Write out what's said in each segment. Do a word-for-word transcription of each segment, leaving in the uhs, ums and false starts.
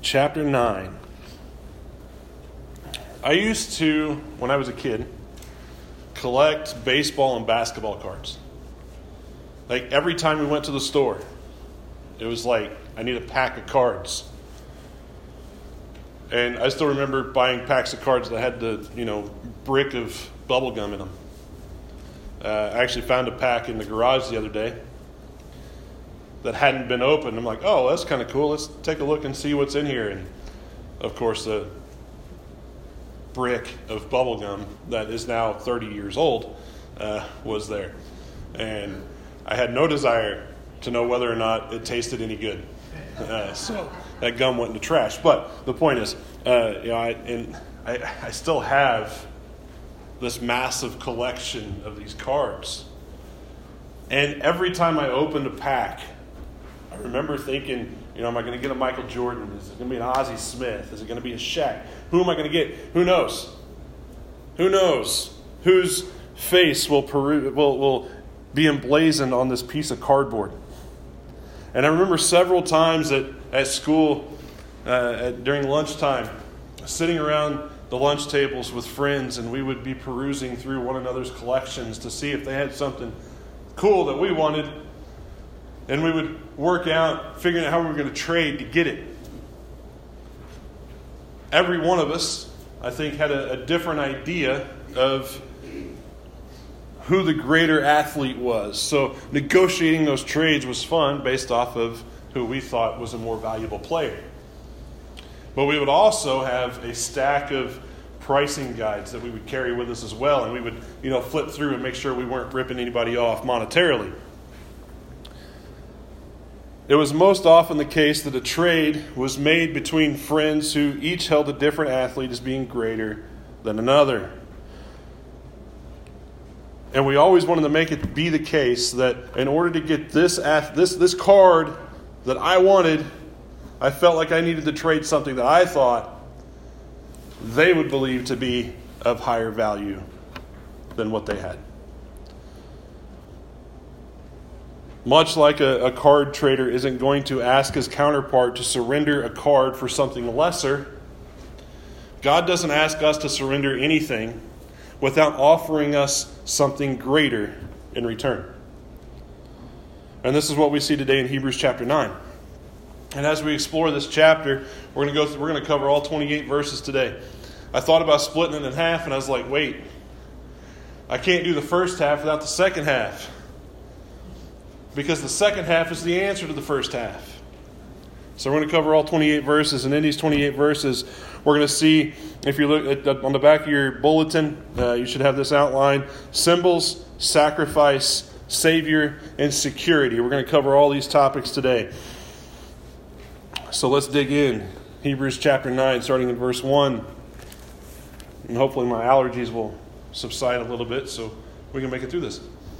chapter nine. I used to, when I was a kid, collect baseball and basketball cards. Like every time we went to the store, it was like, I need a pack of cards. And I still remember buying packs of cards that had the, you know, brick of bubble gum in them. Uh, I actually found a pack in the garage the other day that hadn't been opened. I'm like, oh, that's kind of cool. Let's take a look and see what's in here. And, of course, the brick of bubble gum that is now thirty years old uh, was there. And I had no desire to know whether or not it tasted any good. Uh, so that gum went into trash. But the point is, uh, you know, I, and I, I still have this massive collection of these cards. And every time I opened a pack, I remember thinking, you know, am I going to get a Michael Jordan? Is it going to be an Ozzie Smith? Is it going to be a Shaq? Who am I going to get? Who knows? Who knows whose face will peru- will will be emblazoned on this piece of cardboard? And I remember several times at, at school, uh, at, during lunchtime, sitting around the lunch tables with friends, and we would be perusing through one another's collections to see if they had something cool that we wanted. And we would work out, figuring out how we were going to trade to get it. Every one of us, I think, had a, a different idea of who the greater athlete was. So negotiating those trades was fun based off of who we thought was a more valuable player. But we would also have a stack of pricing guides that we would carry with us as well. And we would, you know, flip through and make sure we weren't ripping anybody off monetarily. It was most often the case that a trade was made between friends who each held a different athlete as being greater than another. And we always wanted to make it be the case that in order to get this this this card that I wanted, I felt like I needed to trade something that I thought they would believe to be of higher value than what they had. Much like a, a card trader isn't going to ask his counterpart to surrender a card for something lesser, God doesn't ask us to surrender anything without offering us something greater in return. And this is what we see today in Hebrews chapter nine. And as we explore this chapter, we're going to go through, we're going to cover all twenty-eight verses today. I thought about splitting it in half, and I was like, wait, I can't do the first half without the second half. Because the second half is the answer to the first half. So we're going to cover all twenty-eight verses. And in these twenty-eight verses, we're going to see, if you look at, on the back of your bulletin, uh, you should have this outline: symbols, sacrifice, Savior, and security. We're going to cover all these topics today. So let's dig in. Hebrews chapter nine, starting in verse one. And hopefully my allergies will subside a little bit so we can make it through this.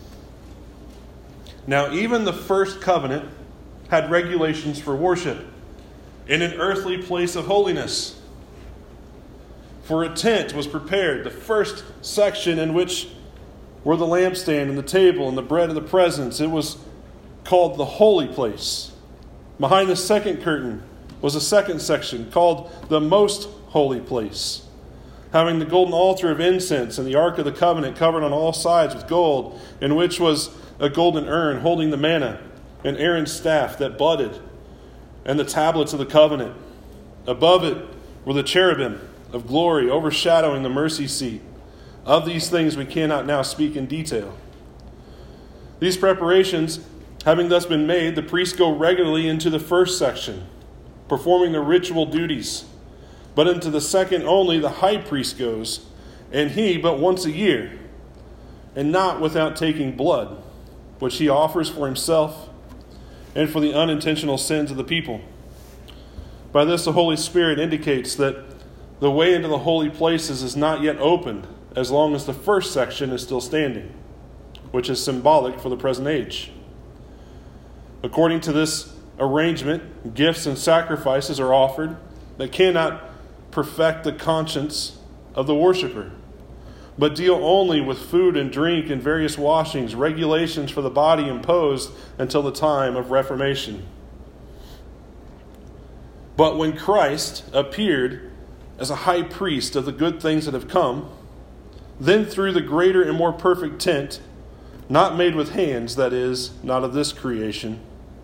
Now, even the first covenant had regulations for worship in an earthly place of holiness. For a tent was prepared, the first section in which were the lampstand and the table and the bread of the presence. It was called the holy place. Behind the second curtain was a second section called the most holy place, having the golden altar of incense and the ark of the covenant covered on all sides with gold, in which was a golden urn holding the manna, and Aaron's staff that budded, and the tablets of the covenant. Above it were the cherubim of glory overshadowing the mercy seat. Of these things we cannot now speak in detail. These preparations having thus been made, the priests go regularly into the first section, performing the ritual duties. But into the second only the high priest goes, and he but once a year, and not without taking blood, which he offers for himself and for the unintentional sins of the people. By this the Holy Spirit indicates that the way into the holy places is not yet opened as long as the first section is still standing, which is symbolic for the present age. According to this arrangement, gifts and sacrifices are offered that cannot perfect the conscience of the worshiper, but deal only with food and drink and various washings, regulations for the body imposed until the time of Reformation. But when Christ appeared as a high priest of the good things that have come, then through the greater and more perfect tent, not made with hands, that is, not of this creation,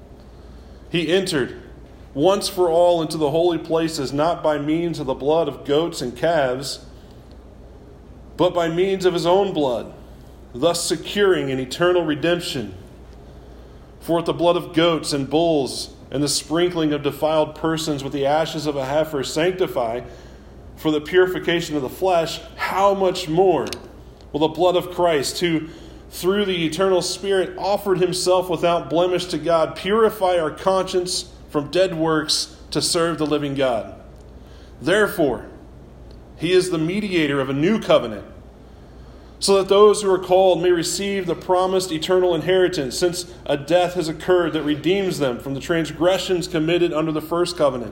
he entered once for all into the holy places, not by means of the blood of goats and calves, but by means of his own blood, thus securing an eternal redemption. For with the blood of goats and bulls and the sprinkling of defiled persons with the ashes of a heifer sanctify for the purification of the flesh, how much more will the blood of Christ, who through the eternal Spirit offered himself without blemish to God, purify our conscience from dead works to serve the living God? Therefore, he is the mediator of a new covenant, so that those who are called may receive the promised eternal inheritance, since a death has occurred that redeems them from the transgressions committed under the first covenant.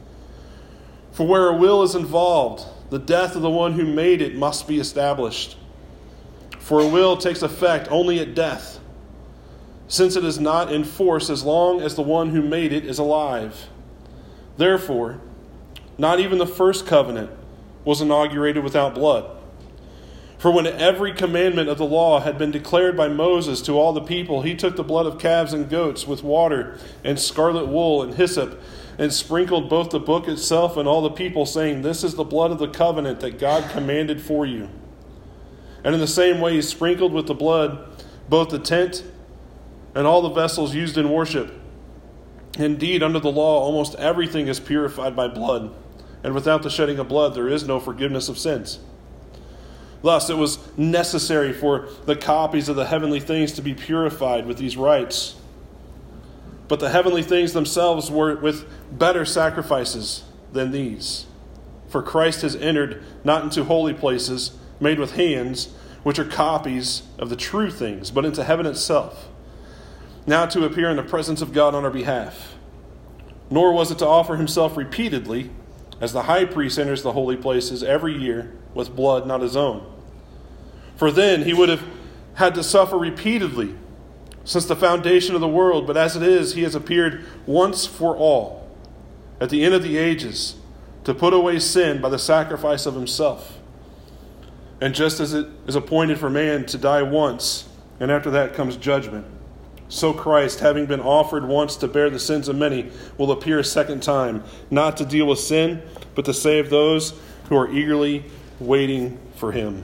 For where a will is involved, the death of the one who made it must be established. For a will takes effect only at death, since it is not in force as long as the one who made it is alive. Therefore, not even the first covenant was inaugurated without blood. For when every commandment of the law had been declared by Moses to all the people, he took the blood of calves and goats with water and scarlet wool and hyssop, and sprinkled both the book itself and all the people, saying, "This is the blood of the covenant that God commanded for you." And in the same way he sprinkled with the blood both the tent and all the vessels used in worship. Indeed, under the law, almost everything is purified by blood, and without the shedding of blood there is no forgiveness of sins. Thus, it was necessary for the copies of the heavenly things to be purified with these rites. But the heavenly things themselves were with better sacrifices than these. For Christ has entered not into holy places made with hands, which are copies of the true things, but into heaven itself, now to appear in the presence of God on our behalf. Nor was it to offer himself repeatedly, as the high priest enters the holy places every year with blood not his own. For then he would have had to suffer repeatedly since the foundation of the world. But as it is, he has appeared once for all at the end of the ages to put away sin by the sacrifice of himself. And just as it is appointed for man to die once, and after that comes judgment, so Christ, having been offered once to bear the sins of many, will appear a second time, not to deal with sin, but to save those who are eagerly waiting for him.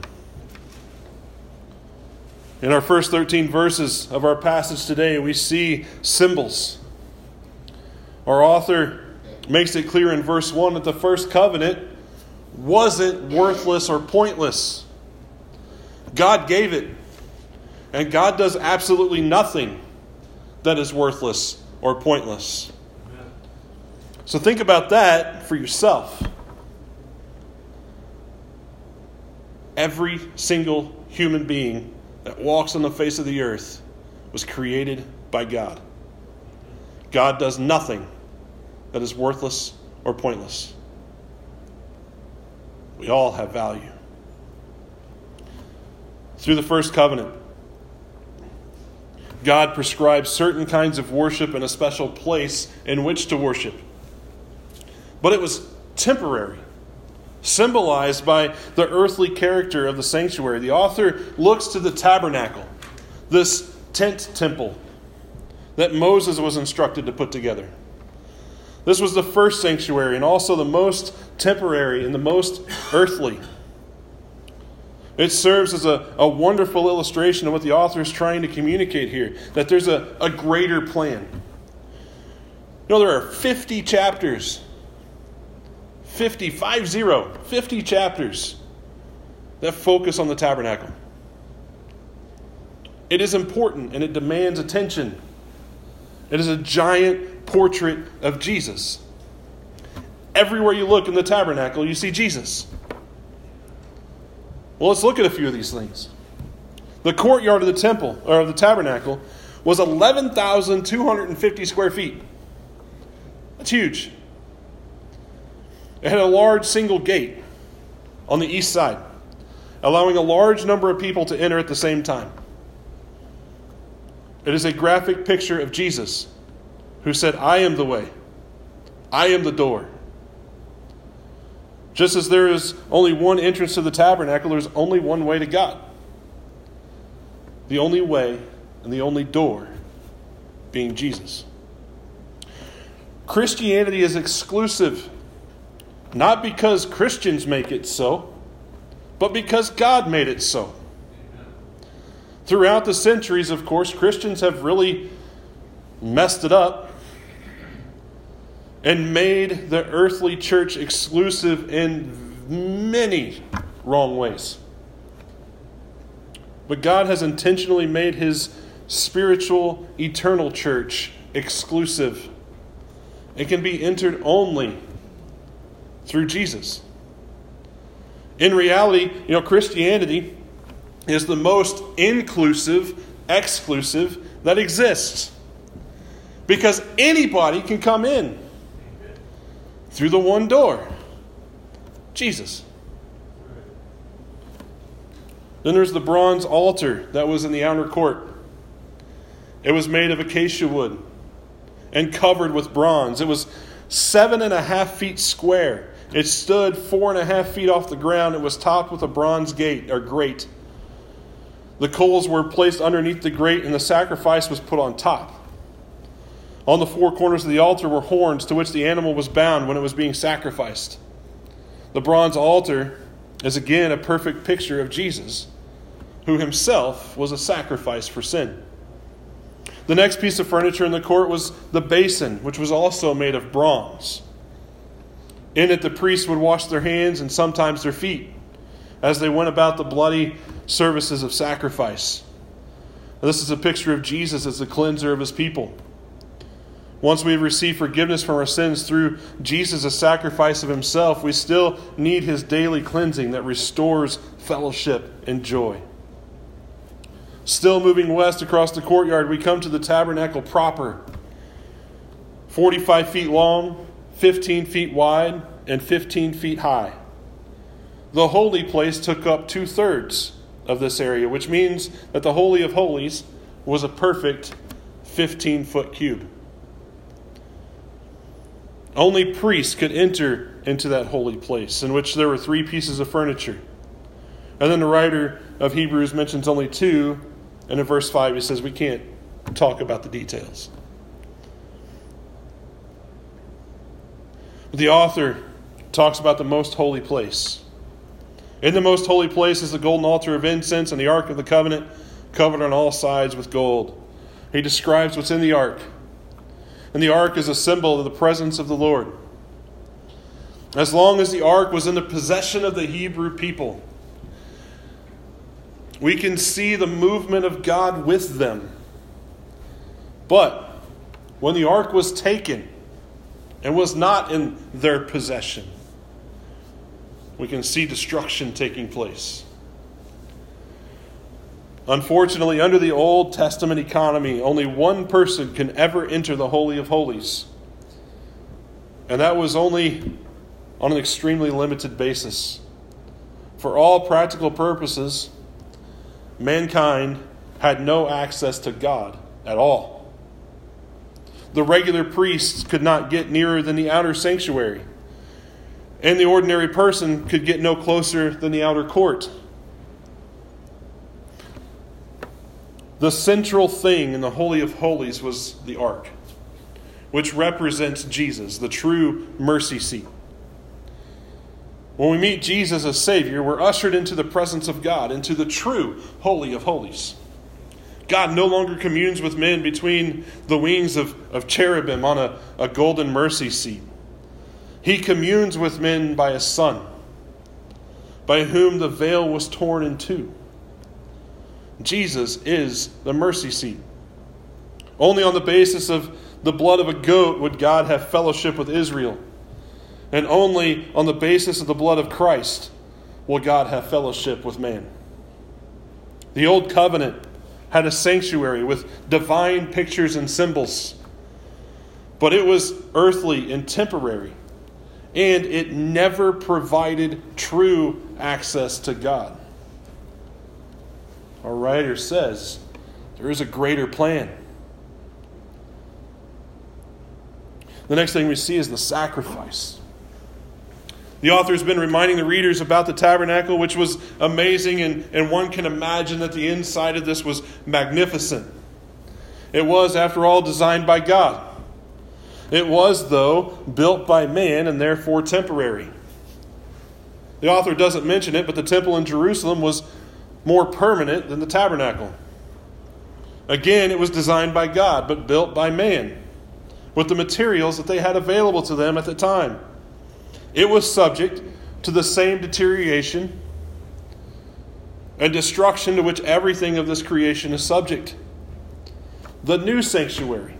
In our first thirteen verses of our passage today, we see symbols. Our author makes it clear in verse one that the first covenant wasn't worthless or pointless. God gave it, and God does absolutely nothing that is worthless or pointless. So think about that for yourself. Every single human being that walks on the face of the earth was created by God. God does nothing that is worthless or pointless. We all have value. Through the first covenant, God prescribed certain kinds of worship and a special place in which to worship. But it was temporary, symbolized by the earthly character of the sanctuary. The author looks to the tabernacle, this tent temple that Moses was instructed to put together. This was the first sanctuary and also the most temporary and the most earthly. It serves as a, a wonderful illustration of what the author is trying to communicate here, that there's a, a greater plan. You know, there are fifty chapters, fifty, five zero, fifty chapters that focus on the tabernacle. It is important and it demands attention. It is a giant portrait of Jesus. Everywhere you look in the tabernacle, you see Jesus. Well, let's look at a few of these things. The courtyard of the temple, or of the tabernacle, was eleven thousand two hundred fifty square feet. That's huge. It had a large single gate on the east side, allowing a large number of people to enter at the same time. It is a graphic picture of Jesus, who said, "I am the way, I am the door. Just as there is only one entrance to the tabernacle, there's only one way to God. The only way and the only door being Jesus. Christianity is exclusive, not because Christians make it so, but because God made it so. Throughout the centuries, of course, Christians have really messed it up and made the earthly church exclusive in many wrong ways. But God has intentionally made his spiritual, eternal church exclusive. It can be entered only through Jesus. In reality, you know, Christianity is the most inclusive, exclusive that exists. Because anybody can come in through the one door, Jesus. Then there's the bronze altar that was in the outer court. It was made of acacia wood and covered with bronze. It was seven and a half feet square. It stood four and a half feet off the ground. It was topped with a bronze gate or grate. The coals were placed underneath the grate and the sacrifice was put on top. On the four corners of the altar were horns to which the animal was bound when it was being sacrificed. The bronze altar is again a perfect picture of Jesus, who himself was a sacrifice for sin. The next piece of furniture in the court was the basin, which was also made of bronze. In it, the priests would wash their hands and sometimes their feet as they went about the bloody services of sacrifice. This is a picture of Jesus as the cleanser of his people. Once we have received forgiveness from our sins through Jesus' sacrifice of himself, we still need his daily cleansing that restores fellowship and joy. Still moving west across the courtyard, we come to the tabernacle proper. forty-five feet long, fifteen feet wide, and fifteen feet high. The holy place took up two-thirds of this area, which means that the Holy of Holies was a perfect fifteen-foot cube. Only priests could enter into that holy place, in which there were three pieces of furniture. And then the writer of Hebrews mentions only two, and in verse five he says we can't talk about the details. The author talks about the most holy place. In the most holy place is the golden altar of incense and the Ark of the Covenant, covered on all sides with gold. He describes what's in the Ark. And the ark is a symbol of the presence of the Lord. As long as the ark was in the possession of the Hebrew people, we can see the movement of God with them. But when the ark was taken and was not in their possession, we can see destruction taking place. Unfortunately, under the Old Testament economy, only one person can ever enter the Holy of Holies. And that was only on an extremely limited basis. For all practical purposes, mankind had no access to God at all. The regular priests could not get nearer than the outer sanctuary. And the ordinary person could get no closer than the outer court. The central thing in the Holy of Holies was the ark, which represents Jesus, the true mercy seat. When we meet Jesus as Savior, we're ushered into the presence of God, into the true Holy of Holies. God no longer communes with men between the wings of, of cherubim on a, a golden mercy seat. He communes with men by his Son, by whom the veil was torn in two. Jesus is the mercy seat. Only on the basis of the blood of a goat would God have fellowship with Israel. And only on the basis of the blood of Christ will God have fellowship with man. The old covenant had a sanctuary with divine pictures and symbols. But it was earthly and temporary. And it never provided true access to God. Our writer says there is a greater plan. The next thing we see is the sacrifice. The author has been reminding the readers about the tabernacle, which was amazing, and, and one can imagine that the inside of this was magnificent. It was, after all, designed by God. It was, though, built by man and therefore temporary. The author doesn't mention it, but the temple in Jerusalem was more permanent than the tabernacle. Again, it was designed by God, but built by man, with the materials that they had available to them at the time. It was subject to the same deterioration and destruction to which everything of this creation is subject. The new sanctuary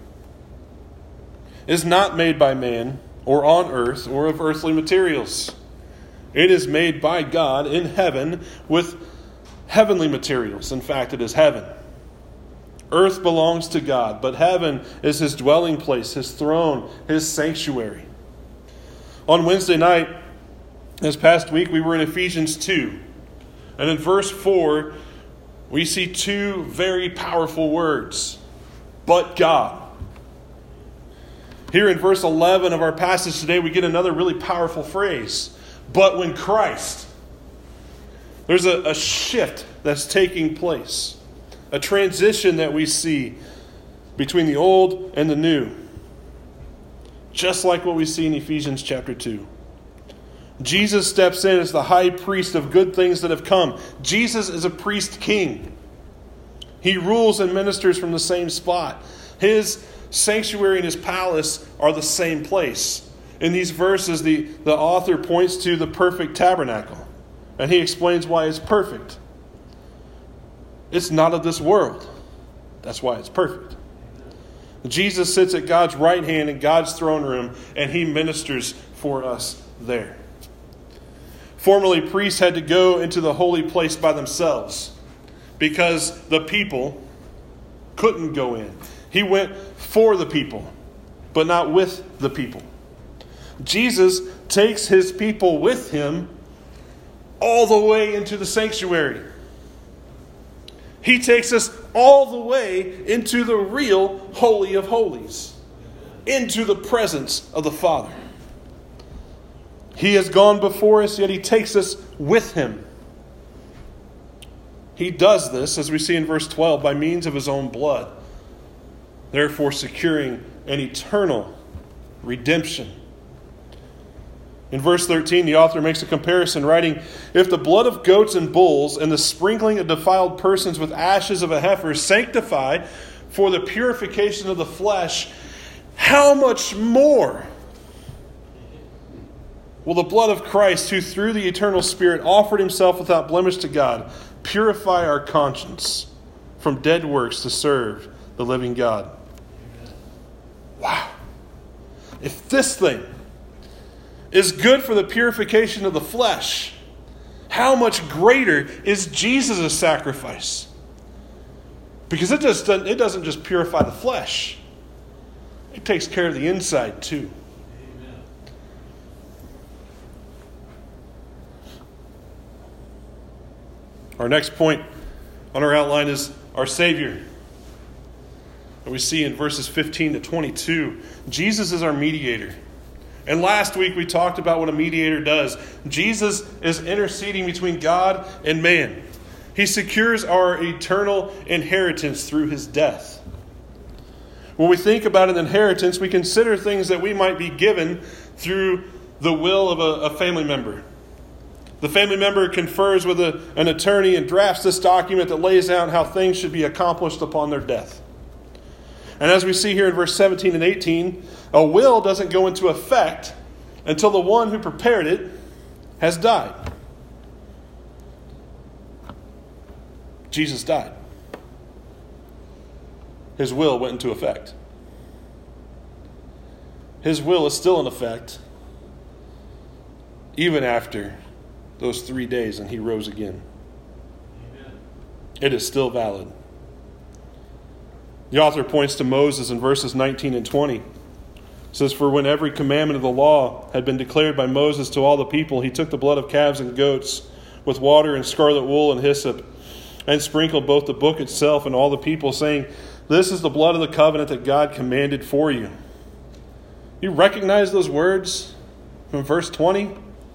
is not made by man or on earth or of earthly materials. It is made by God in heaven with heavenly materials. In fact, it is heaven. Earth belongs to God, but heaven is his dwelling place, his throne, his sanctuary. On Wednesday night, this past week, we were in Ephesians two. And in verse four, we see two very powerful words. But God. Here in verse eleven of our passage today, we get another really powerful phrase. But when Christ. There's a, a shift that's taking place. A transition that we see between the old and the new. Just like what we see in Ephesians chapter two. Jesus steps in as the high priest of good things that have come. Jesus is a priest king. He rules and ministers from the same spot. His sanctuary and his palace are the same place. In these verses, the, the author points to the perfect tabernacle. And he explains why it's perfect. It's not of this world. That's why it's perfect. Jesus sits at God's right hand in God's throne room, and he ministers for us there. Formerly, priests had to go into the holy place by themselves because the people couldn't go in. He went for the people, but not with the people. Jesus takes his people with him all the way into the sanctuary. He takes us all the way into the real Holy of Holies, into the presence of the Father. He has gone before us, yet he takes us with him. He does this, as we see in verse twelve, by means of his own blood, therefore securing an eternal redemption. In verse thirteen, the author makes a comparison, writing, "If the blood of goats and bulls and the sprinkling of defiled persons with ashes of a heifer sanctify for the purification of the flesh, how much more will the blood of Christ, who through the eternal Spirit offered himself without blemish to God, purify our conscience from dead works to serve the living God?" Wow. If this thing is good for the purification of the flesh, how much greater is Jesus' sacrifice? Because it just doesn't, it doesn't just purify the flesh. It takes care of the inside too. Amen. Our next point on our outline is our Savior. And we see in verses fifteen to twenty-two, Jesus is our mediator. And last week we talked about what a mediator does. Jesus is interceding between God and man. He secures our eternal inheritance through his death. When we think about an inheritance, we consider things that we might be given through the will of a, a family member. The family member confers with a, an attorney and drafts this document that lays out how things should be accomplished upon their death. And as we see here in verse seventeen and eighteen, a will doesn't go into effect until the one who prepared it has died. Jesus died. His will went into effect. His will is still in effect even after those three days and he rose again. Amen. It is still valid. The author points to Moses in verses nineteen and twenty. It says, "For when every commandment of the law had been declared by Moses to all the people, he took the blood of calves and goats with water and scarlet wool and hyssop, and sprinkled both the book itself and all the people, saying, 'This is the blood of the covenant that God commanded for you.' You recognize those words from verse twenty?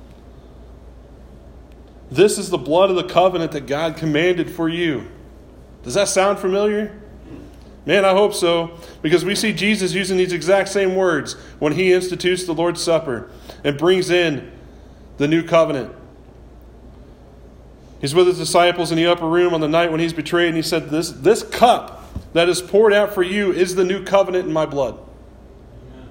This is the blood of the covenant that God commanded for you. Does that sound familiar? Man, I hope so, because we see Jesus using these exact same words when he institutes the Lord's Supper and brings in the new covenant. He's with his disciples in the upper room on the night when he's betrayed, and he said, This, this cup that is poured out for you is the new covenant in my blood. Amen.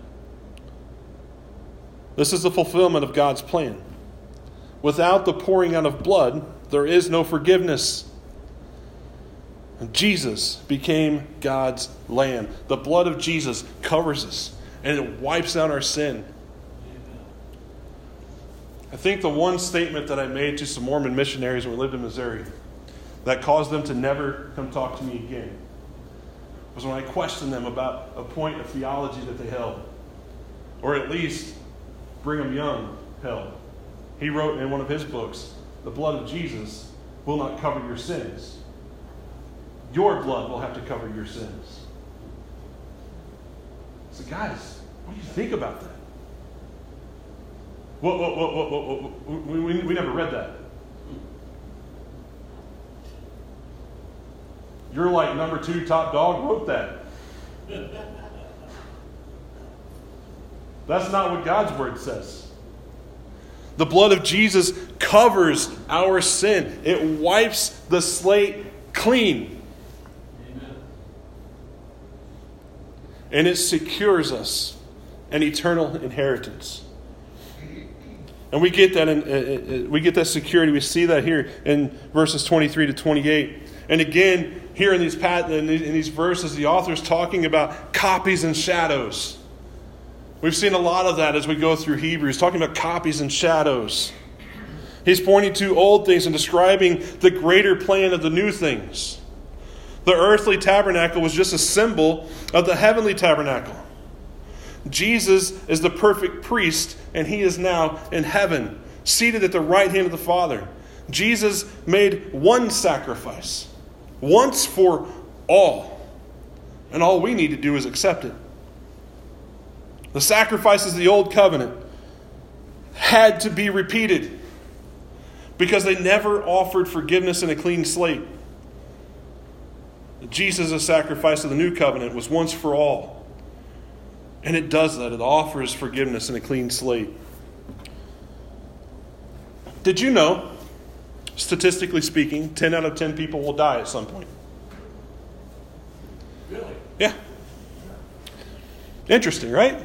This is the fulfillment of God's plan. Without the pouring out of blood, there is no forgiveness. And Jesus became God's lamb. The blood of Jesus covers us, and it wipes out our sin. I think the one statement that I made to some Mormon missionaries when we lived in Missouri that caused them to never come talk to me again was when I questioned them about a point of theology that they held, or at least Brigham Young held. He wrote in one of his books, the blood of Jesus will not cover your sins. Your blood will have to cover your sins. So guys, what do you think about that? Whoa, whoa, whoa, whoa, whoa, whoa. We, we, we never read that. You're like number two top dog wrote that. That's not what God's word says. The blood of Jesus covers our sin. It wipes the slate clean. Amen. And it secures us an eternal inheritance. And we get that in, uh, we get that security. We see that here in verses twenty-three to twenty-eight. And again, here in these in these verses, the author is talking about copies and shadows. We've seen a lot of that as we go through Hebrews, talking about copies and shadows. He's pointing to old things and describing the greater plan of the new things. The earthly tabernacle was just a symbol of the heavenly tabernacle. Jesus is the perfect priest, and he is now in heaven, seated at the right hand of the Father. Jesus made one sacrifice, once for all, and all we need to do is accept it. The sacrifices of the old covenant had to be repeated because they never offered forgiveness and a clean slate. Jesus' sacrifice of the new covenant was once for all. And it does that. It offers forgiveness and a clean slate. Did you know, statistically speaking, ten out of ten people will die at some point? Really? Yeah. Interesting, right?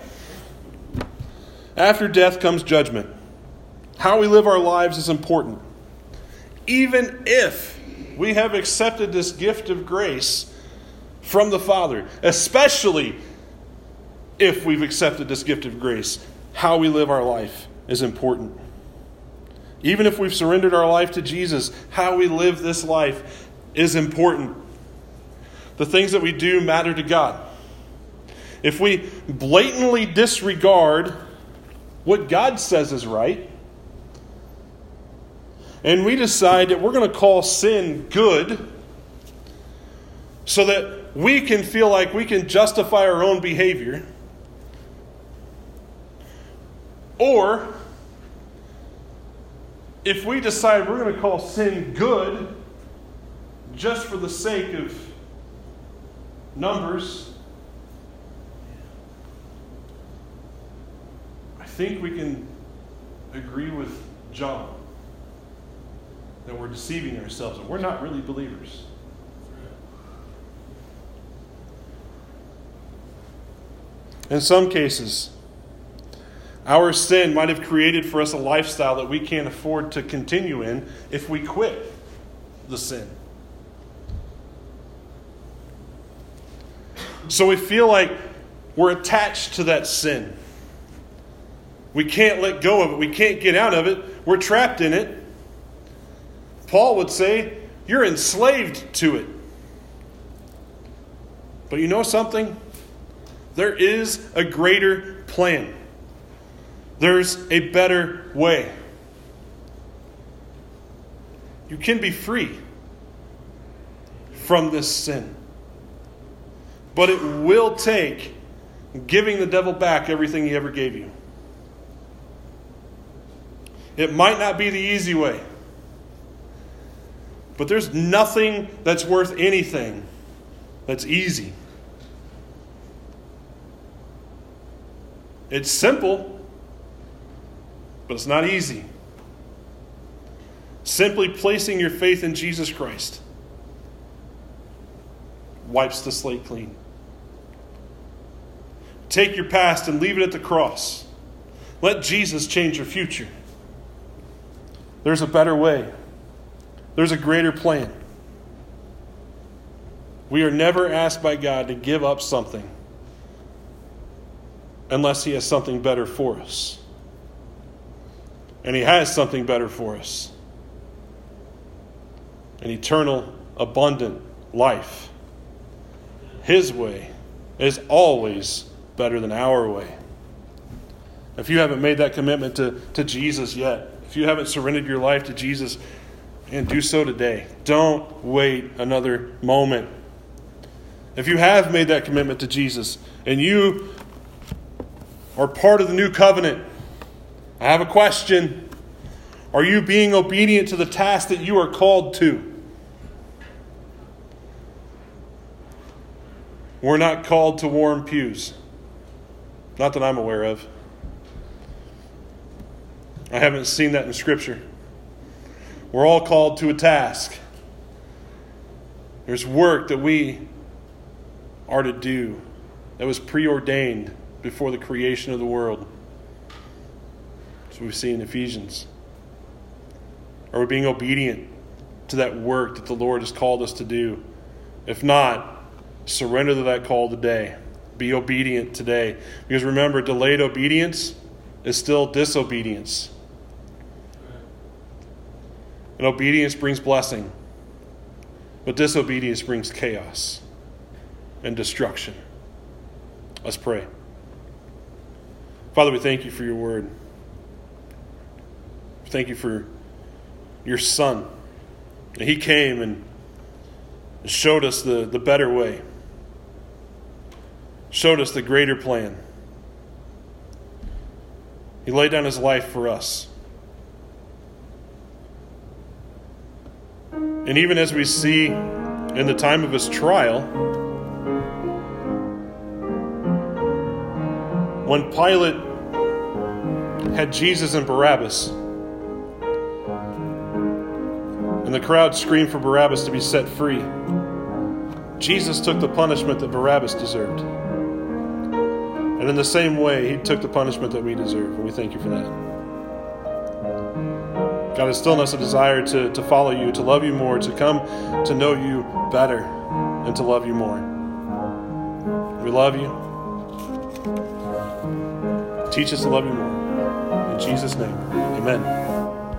After death comes judgment. How we live our lives is important. Even if we have accepted this gift of grace from the Father, especially if we've accepted this gift of grace, how we live our life is important. Even if we've surrendered our life to Jesus, how we live this life is important. The things that we do matter to God. If we blatantly disregard what God says is right, and we decide that we're going to call sin good so that we can feel like we can justify our own behavior, or if we decide we're going to call sin good just for the sake of numbers, I think we can agree with John that we're deceiving ourselves and we're not really believers. In some cases, our sin might have created for us a lifestyle that we can't afford to continue in if we quit the sin. So we feel like we're attached to that sin. We can't let go of it. We can't get out of it. We're trapped in it. Paul would say, you're enslaved to it. But you know something? There is a greater plan. There's a better way. You can be free from this sin. But it will take giving the devil back everything he ever gave you. It might not be the easy way, but there's nothing that's worth anything that's easy. It's simple, but it's not easy. Simply placing your faith in Jesus Christ wipes the slate clean. Take your past and leave it at the cross. Let Jesus change your future. There's a better way. There's a greater plan. We are never asked by God to give up something unless He has something better for us. And He has something better for us. An eternal, abundant life. His way is always better than our way. If you haven't made that commitment to, to Jesus yet, if you haven't surrendered your life to Jesus, and do so today. Don't wait another moment. If you have made that commitment to Jesus, and you are part of the new covenant, I have a question. Are you being obedient to the task that you are called to? We're not called to warm pews. Not that I'm aware of. I haven't seen that in Scripture. We're all called to a task. There's work that we are to do that was preordained before the creation of the world. That's what we see in Ephesians. Are we being obedient to that work that the Lord has called us to do? If not, surrender to that call today. Be obedient today. Because remember, delayed obedience is still disobedience. And obedience brings blessing. But disobedience brings chaos and destruction. Let's pray. Father, we thank you for your word. Thank you for your Son. And He came and showed us the, the better way. Showed us the greater plan. He laid down His life for us. And even as we see in the time of His trial, when Pilate had Jesus and Barabbas, and the crowd screamed for Barabbas to be set free, Jesus took the punishment that Barabbas deserved. And in the same way, He took the punishment that we deserve. And we thank you for that. God, instill in us a desire to, to follow you, to love you more, to come to know you better, and to love you more. We love you. Teach us to love you more. In Jesus' name, amen.